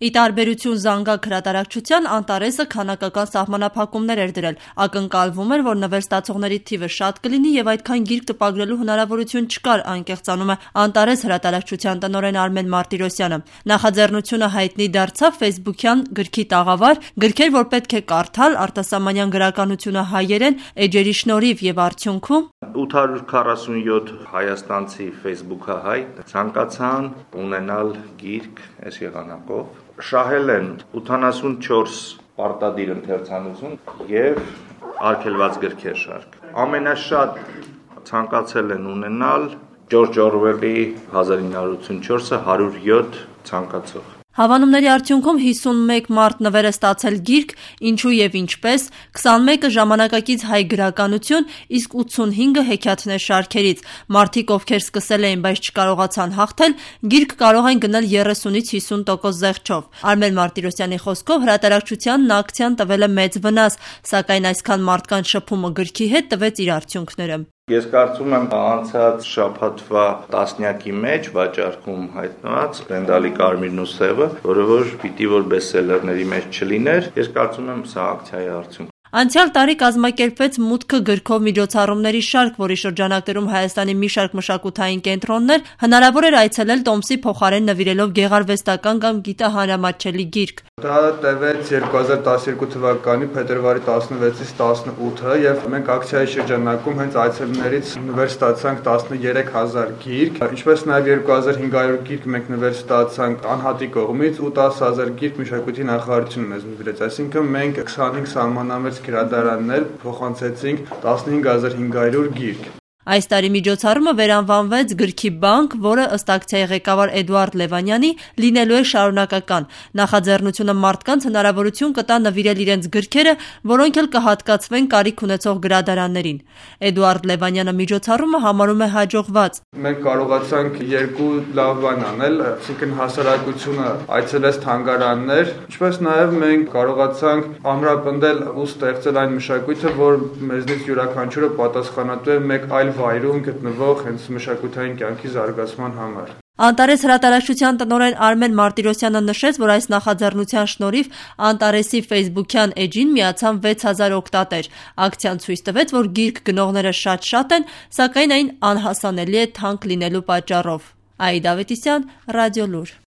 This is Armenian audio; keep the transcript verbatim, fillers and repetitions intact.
Ի տարբերություն Զանգակ հրատարակչության, Անտարեսը քանակական սահմանափակումներ էր դրել, ակնկալվում էր, որ նվերստացողների թիվը շատ կլինի եւ այդքան գիրք տպագրելու հնարավորություն չկար, անկեղծանում է Անտարես հրատարակչության տնօրեն Արմեն Մարտիրոսյանը։ Նախաձեռնությունը հայտնի դարձավ ֆեյսբուքյան գրքի տաղավար, գրքեր, որ պետք է կարդալ, արտասահմանյան գրականությունը հայերեն, էջերի շնորհիվ եւ արդյունքում ութ հարյուր քառասունյոթ հայաստանցի ֆեյսբուքահայ ցանկացան ունենալ գիրք այս եղանակով։ Շահել են ութանասունչորս պարտադիր ընթերցանություն եւ արգելված գրքեր շարք։ Ամենաշատ ցանկացել են ունենալ Ջորջ Օրվելի հազար ինը հարյուր ութսունչորսը հարյուր յոթ ցանկացող։ Հավանումների արդյունքում հիսունմեկ մարդ նվեր է ստացել գիրք, ինչու եւ ինչպես, քսանմեկը ժամանակակից հայ գրականություն, իսկ ութսունհինգը հեքիաթներ շարքերից։ Մարդիկ, ովքեր սկսել էին, բայց չկարողացան հաղթել, գիրք կարող են գնել երեսունից հիսուն տոկոս զեղչով։ Արմեն Մարտիրոսյանի խոսքով հրատարակչությանն ակցիան տվել է մեծ վնաս, սակայն այսքան մարդկանց շփումը գրքի հետ տվեց իր արդյունքները։ Ես կարծում եմ անցած շաբաթվա տասնյակի մեջ վաճառքում հայտնված Ռենդալի Կարմիրն ու Սևը, որը որ պիտի որ բեսթսելերների մեջ չլիներ, ես կարծում եմ սա ակցիայի արդյունք։ Անցյալ տարի կազմակերպվեց «Մուտքը» գրքով միջոցառումների շարք, որի շրջանակներում Հայաստանի մի շարք մշակութային կենտրոններ հնարավոր էր այցելել տոմսի փոխարեն նվիրելով գեղարվեստական կամ գիտահանրամատչելի գիրք։ Դա տևեց երկու հազար տասներկու թվականի փետրվարի տասնվեցից տասնութը եւ մենք ակցիայի շրջանակում հենց այցելուներից նվեր ստացանք տասներեք հազար գիրք, ինչպես նաեւ երկու հազար հինգ հարյուր գիրք մենք նվեր ստացանք անհատի կողմից ու տասը հազար գիրք մշակույթի նախարարությունը մեզ նվիրեց, այսինքն մենք քսանհինգ սահմանամերձ գրադարաններ փոխանցեցինք տասնհինգ հազար հինգ հարյուր գիրք։ Այս տարի միջոցառումը վերանվանվեց «Գրքի բանկ», որը ըստ ակցիայի ղեկավար Էդուարդ Լևանյանի լինելու է շարունակական։ Նախաձեռնությունը մարդկանց հնարավորություն կտա նվիրել իրենց գրքերը, որոնք էլ կհատկացվեն կարիք ունեցող գրադարաններին։ Էդուարդ Լևանյանը միջոցառումը համարում է հաջողված։ Մենք կարողացանք երկու լավ բան անել, այսինքն հասարակությունը այցելեց թանգարաններ, ինչպես նաև մենք կարողացանք ամրապնդել ու ստեղծել այն մշակույթը, որ մեզնից յուրաքանչյուրը պատասխանատու է մեկ այլ վայրում գտնվող հենց մշակութային կյանքի զարգացման համար։ Անտարես հրատարակչության տնօրեն Արմեն Մարտիրոսյանը նշեց, որ այս նախաձեռնության շնորհիվ Անտարեսի ֆեյսբուքյան էջին միացան վեց հազար օգտատեր։ Ակցիան ցույց տվեց, որ գիրք գնողները շատ-շատ են, սակայն այն անհասանելի է թանկ լինելու պատճառով։ Աիդա Ավետիսյան, Ռադիոլուր։